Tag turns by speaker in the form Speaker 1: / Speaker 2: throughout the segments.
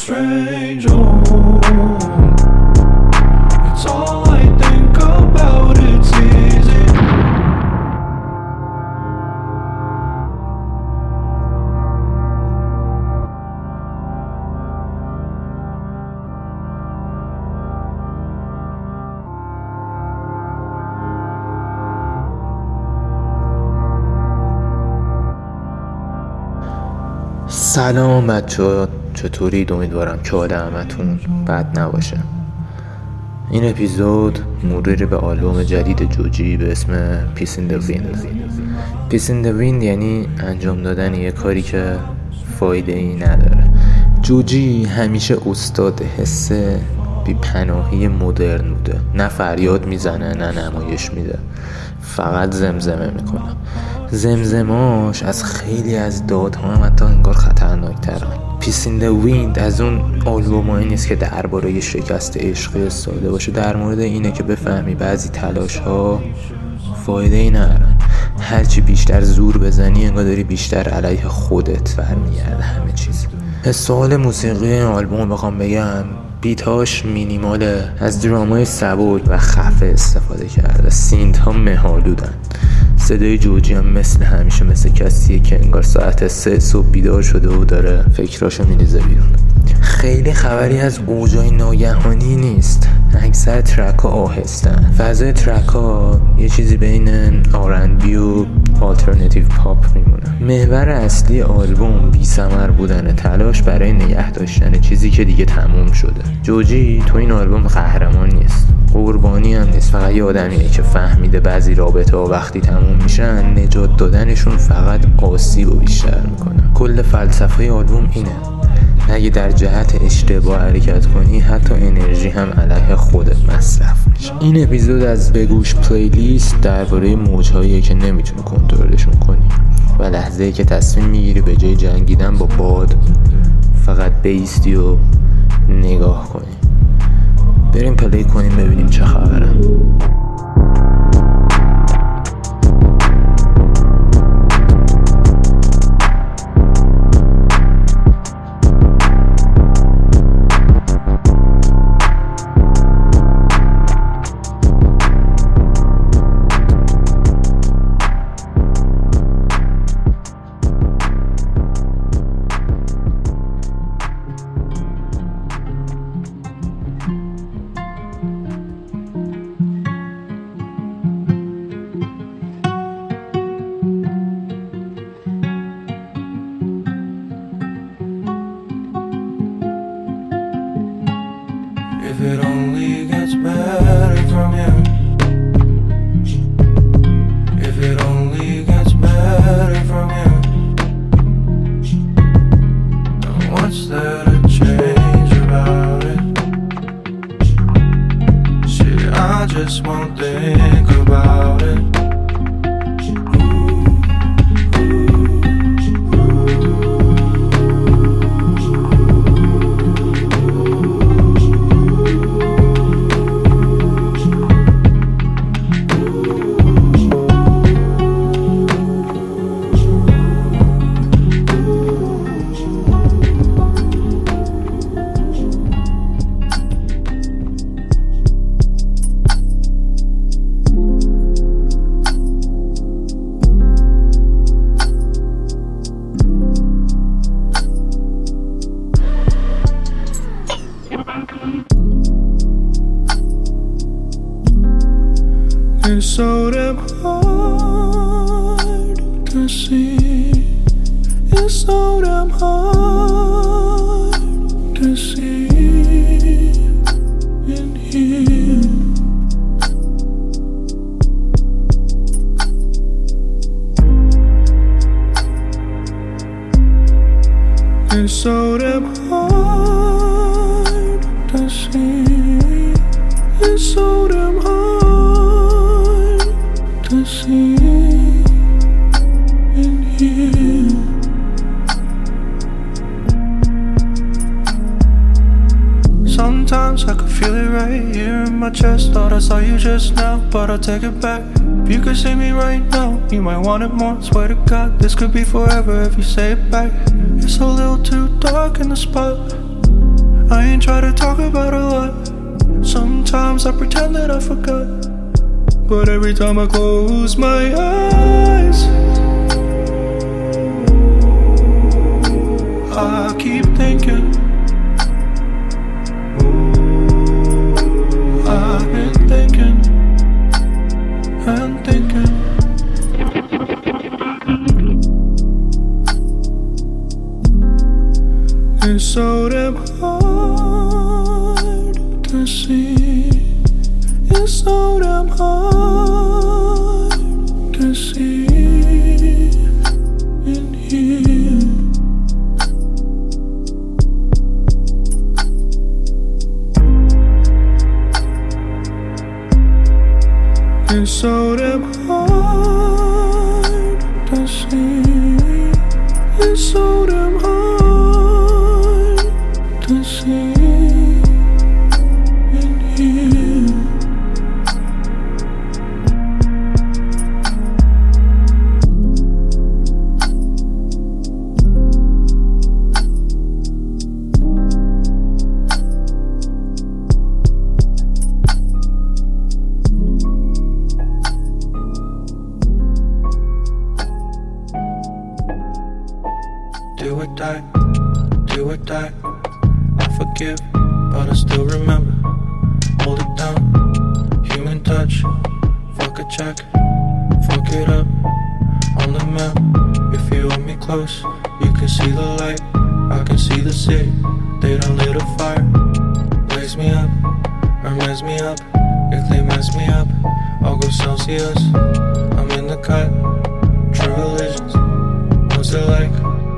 Speaker 1: strange home. It's all I think about, it's easy.
Speaker 2: سلام بچه‌ها، چطورید؟ امیدوارم که حال همتون بد نباشه. این اپیزود مروری به آلبوم جدید جوجی به اسم Peace in the Wind. Peace in the Wind یعنی انجام دادن یه کاری که فایده ای نداره. جوجی همیشه استاد حس بی پناهی مدرن بوده. نه فریاد میزنه نه نمایش میده، فقط زمزمه میکنه. زمزماش از خیلی از دادها هم حتی انگار خطرناک‌ترن. Peace in the Wind از اون آلبومایی نیست که درباره شکست عشقی ساده باشه. در مورد اینه که بفهمی بعضی تلاش‌ها فایده ای ندارن. هرچی بیشتر زور بزنی انگار داری بیشتر علیه خودت برمیگرده همه چیز. سوال موسیقی این آلبوم بخوام بگم، بیتاش مینیماله، از درامای سبک و خفه استفاده کرده، سینت ها مه‌آلودن. صدای جوجی هم مثل همیشه مثل کسیه که انگار ساعت 3 صبح بیدار شده و داره فکراشو میریزه بیرون. خیلی خبری از اوجای ناگهانی نیست. اکثر ترک ها آهستن. فضای ترک ها یه چیزی بین R&B و آلترناتیو پاپ میمونه. محور اصلی آلبوم بی ثمر بودن تلاش برای نگه داشتن چیزی که دیگه تموم شده. جوجی تو این آلبوم قهرمان نیست، قربانی هم نیست، فقط یه آدمیه که فهمیده بعضی رابطه ها وقتی تموم میشن نجات دادنشون فقط آسیب و بیشتر میکنه. کل فلسفه آلبوم اینه، اگه در جهت اشتباه حرکت کنی حتی انرژی هم علیه خودت مصرف میشه. این اپیزود از بگوش پلیلیست درباره موجهایی که نمیتونی کنترلشون کنی و لحظه‌ای که تصمیم میگیری به جای جنگیدن با باد فقط بایستی و نگاه کنی. بریم پلی کنیم ببینیم چه خبره.
Speaker 1: If it only gets better from here, if it only gets better from here, then what's there to change about it? See, I just won't think about it. It's so damn hard to see. It's so damn hard to see in here. It's so damn hard to see. It's so damn hard to see in here. Sometimes I could feel it right here in my chest. Thought I saw you just now, but I'll take it back. If you could see me right now, you might want it more. Swear to God, this could be forever if you say it back. It's a little too dark in the spot. ain't try to talk about a lot. Sometimes I pretend that I forgot, but every time I close my eyes, I keep thinking. I've been thinking and thinking. It's so damn hard to see. It's so damn hard to see in here. It's so damn hard to see. It's so damn hard to see in here. Do or die, do or die. I forgive, but I still remember. Hold it down, human touch. Fuck a check, fuck it up. On the map, if you hold me close, you can see the light. I can see the city, they done lit a fire. Blaze me up, or mess me up. If they mess me up, I'll go Celsius. I'm in the cut, true religions. What's it like?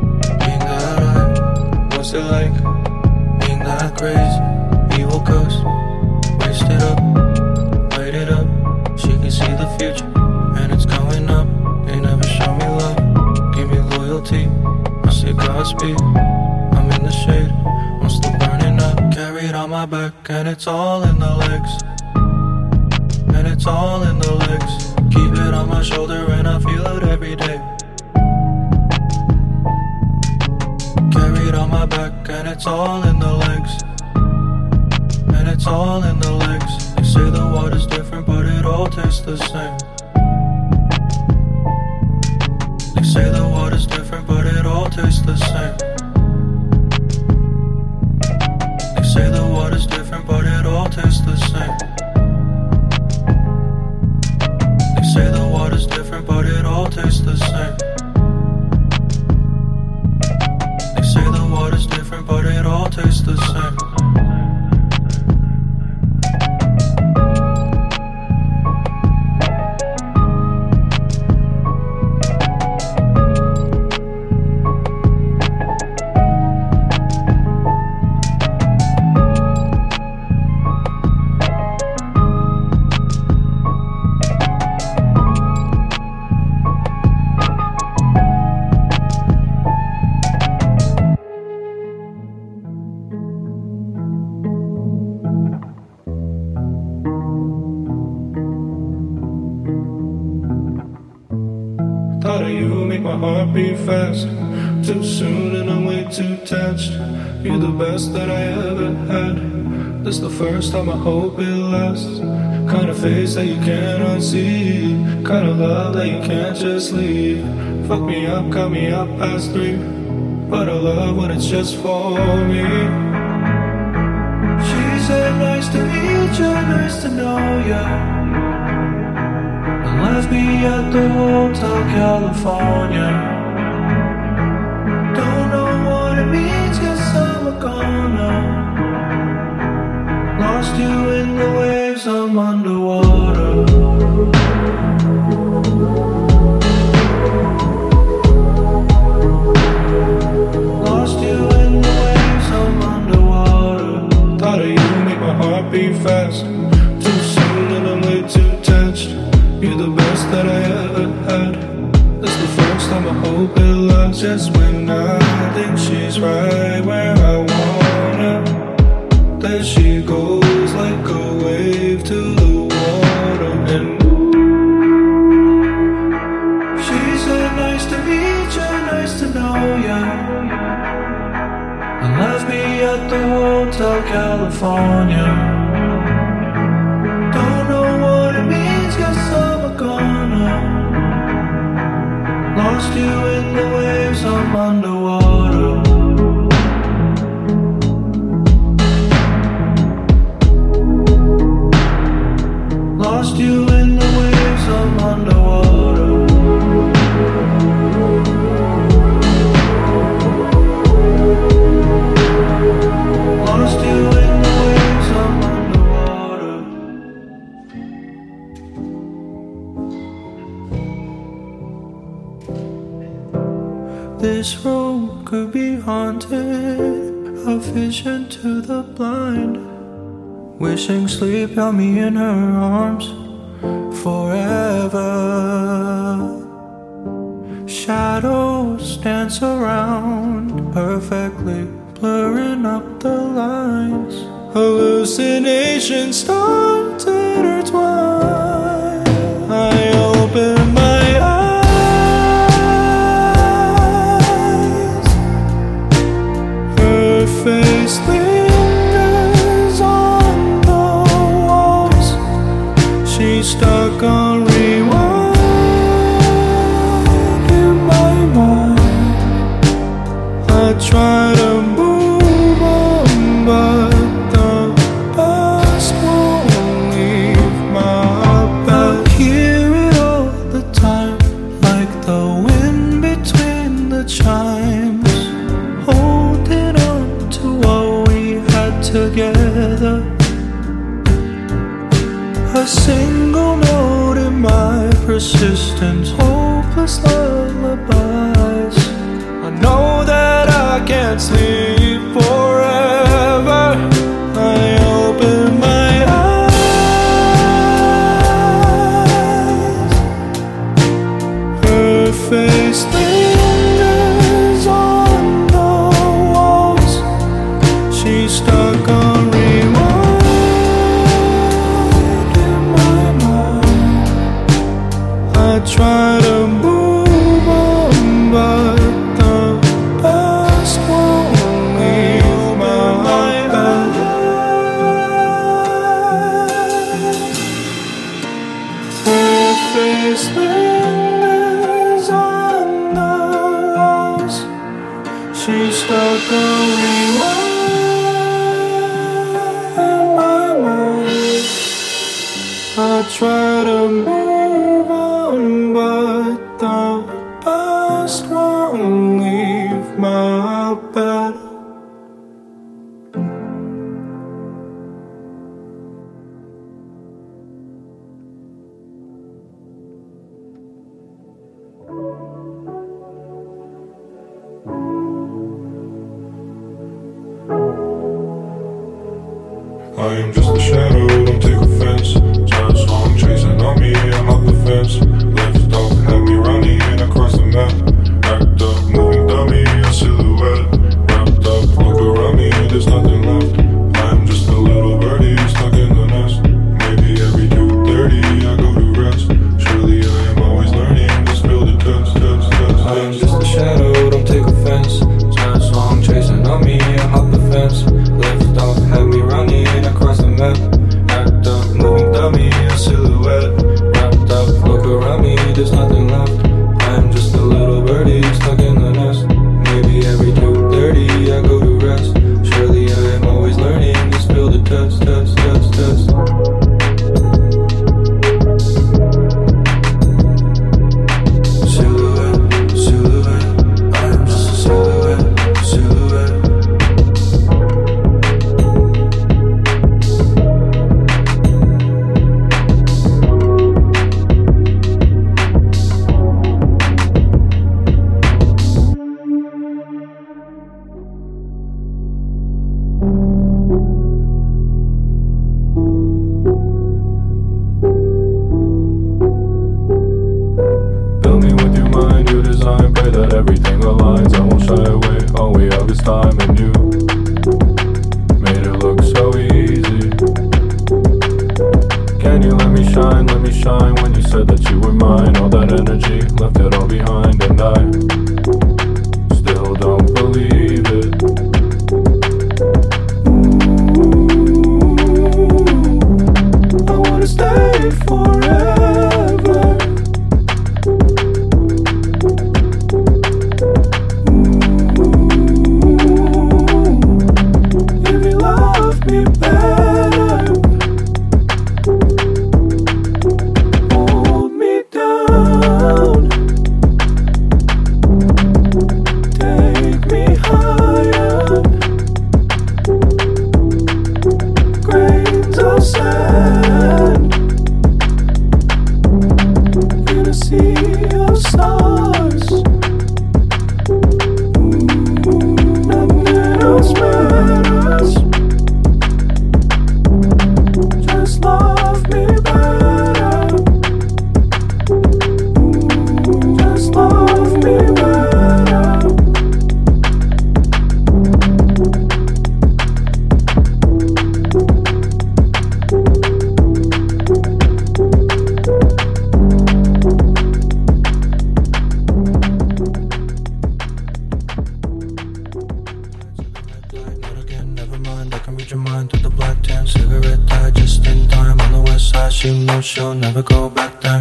Speaker 1: What's it like being that crazy? Evil ghost, waste it up, light it up. She can see the future, and it's going up. They never show me love, give me loyalty. I say Godspeed, I'm in the shade, I'm still burning up. Carried on my back, and it's all in the legs. And it's all in the legs. Keep it on my shoulder, and I feel it every day. On my back, and it's all in the legs. And it's all in the legs. They say the water's different, but it all tastes the same. They say the water's different, but it all tastes the same. They say the water's different, but it all tastes the same. They say the water's different, but it all tastes the same. Say the water's different, but it all tastes the same. Thought of you make my heart beat fast. Too soon and I'm way too attached. You're the best that I ever had. This the first time, I hope it lasts. Kind of face that you can't unsee. Kind of love that you can't just leave. Fuck me up, cut me up past 3. But I love when it's just for me. She said nice to meet you, nice to know ya. Left me at the Hotel California. Don't know what it means, guess I'm a goner. Lost you in the waves, I'm underwater. Lost you in the waves, I'm underwater. Thought of you make my heart beat fast. Too soon and I'm way too attached. You're the best that I ever had. That's the first time I hope Hotel California. Don't know what it means, guess I'm a goner. Lost you in the waves, I'm underwater. Lost you in the waves, I'm underwater. Lost you in the waves, I'm underwater. This room could be haunted, a vision to the blind. Wishing sleep held me in her arms forever. Shadows dance around perfectly, blurring up the lines. Hallucinations start to intertwine. I open my eyes. Her face lingers on the walls. She's stuck on rewind in my mind. I try to move on, but the past won't leave my bed. I hear it all the time, like the wind between the chimes. Holding on to what we had together. A single note in my persistence, hopeless lullabies. I know that I can't sleep forever. I open my eyes. Her face lingers on the walls. She's stuck on rewind in my mind. I try to move on, but the past won't leave my bed. Her face lingers on the walls. She's stuck on rewind in my mind. I try to move on, but the past won't leave my bed.
Speaker 3: I am just a shadow, don't take offense. Turn song chasing on me, I'm up the fence. Lift up, have me running across the map. Act up, moving dummy, a silhouette. Wrapped up, look around me, there's nothing left. I am just a little birdie stuck in the nest. Maybe every 2:30 I go to rest. Surely I am always learning, just build a test.
Speaker 1: I am just a shadow, don't take offense. Turn song chasing on me, I'm up the fence. Lift off, have me running across the map. Act up, moving dummy, a silhouette. Wrapped up, look around me, there's nothing left. I'm just a little birdie stuck in the nest. Maybe every 2:30 I go to rest. Surely I am always learning, just build a test. Silhouette, I am just a silhouette.
Speaker 3: Fill me with your mind, you design. Pray that everything aligns. I won't shy away, all we have is time. And you made it look so easy. Can you let me shine when you said that you were mine. All that energy, left it all behind. And I still don't believe it.
Speaker 1: me better. Hold me down. Take me higher. Grains of sand in a sea of stars. Nothing else matters. Just love me better. Just love me better. Not again, never mind. I can read your mind through the black tan. Cigarette died just in time. On the west side, she knows she'll never go back there.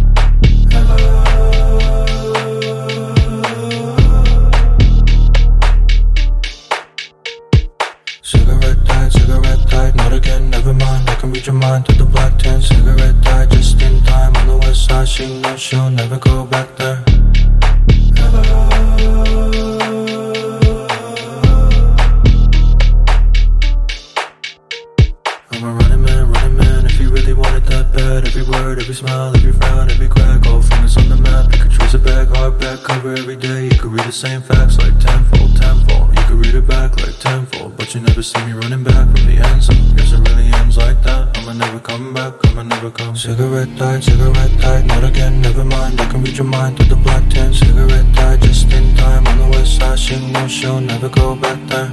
Speaker 1: Cigarette died, not again, never mind. I can read your mind through the black tan. Cigarette died just in time. On the west side, she knows she'll never go back there. I'm a running man, if you really want it that bad. Every word, every smile, every frown, every crack. All fingers on the map, you could trace it back. Hardback cover every day, you could read the same facts like tenfold. You could read it back like tenfold, but you never see me running back from the end. So guess it really ends like that. I'ma never come back, I'ma never come. Cigarette died, not again, never mind. I can read your mind through the black tan. Cigarette died just in time. On the west side, she knows she'll never go back there.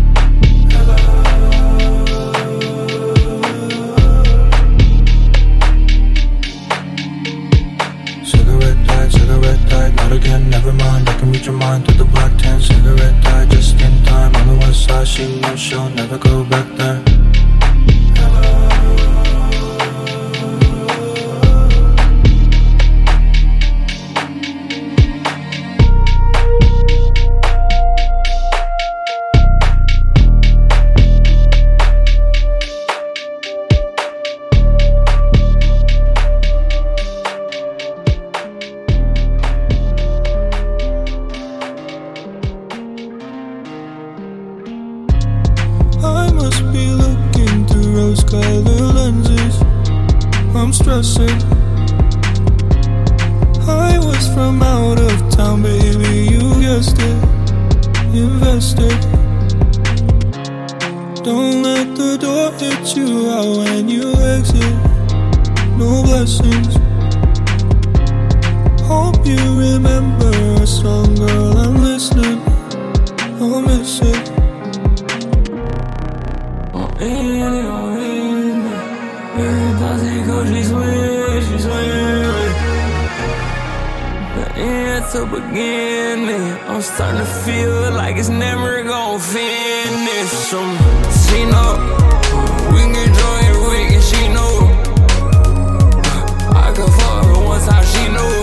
Speaker 1: Cigarette died, not again, never mind. I can read your mind through the black tan. Cigarette died just in time. On the west side, she knows she'll never go back there. I must be looking through rose-colored lenses. I'm stressing. I was from out of town, baby, you guessed it. Invested. Don't let the door hit you out when you exit. No blessings. Hope you remember a song, girl, I'm listening. I'll miss it.
Speaker 4: To begin it, I'm starting to feel like it's never gonna finish. She know we can get drunk every week, and she know I can fuck her one time. She know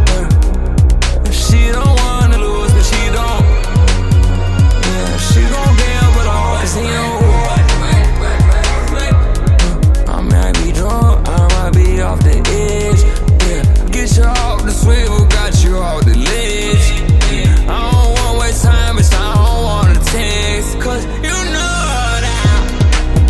Speaker 4: she don't wanna lose, but she don't. Yeah, she gon' gamble, but I always know. I might be drunk, I might be off the edge. Yeah, get you off the swivel, got you off the ledge. I don't wanna waste time, bitch, I don't wanna text. Cause you know that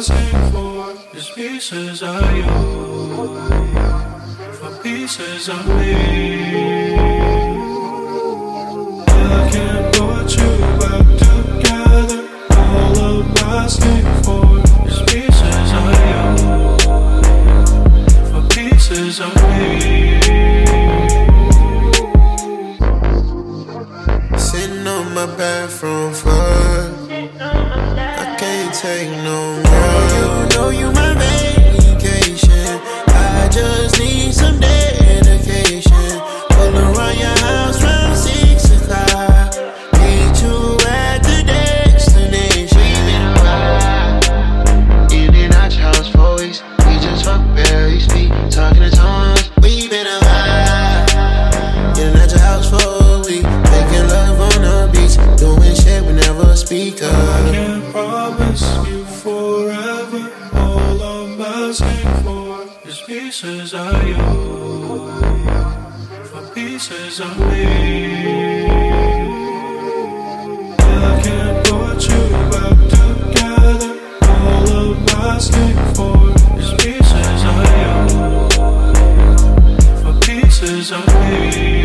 Speaker 1: asking for is pieces of you, for pieces of me. I can't put you back together. All I'm asking for is pieces of you, for pieces of me.
Speaker 5: Sitting on my bathroom floor, I can't take no more. You know you my vacation. I just need some dedication. Pull around your house round 6 o'clock. Meet you at the destination. We been a ride, in and out your house for weeks. We just fuck barely speak, talking in tongues. We been a ride, in and out your house for a week, making love on the beach, doing shit we never speak of.
Speaker 1: I can't promise you forever. All I'm asking for is pieces of you, for pieces of me. I can't put you back together. All I'm asking for is pieces of you, for pieces of me.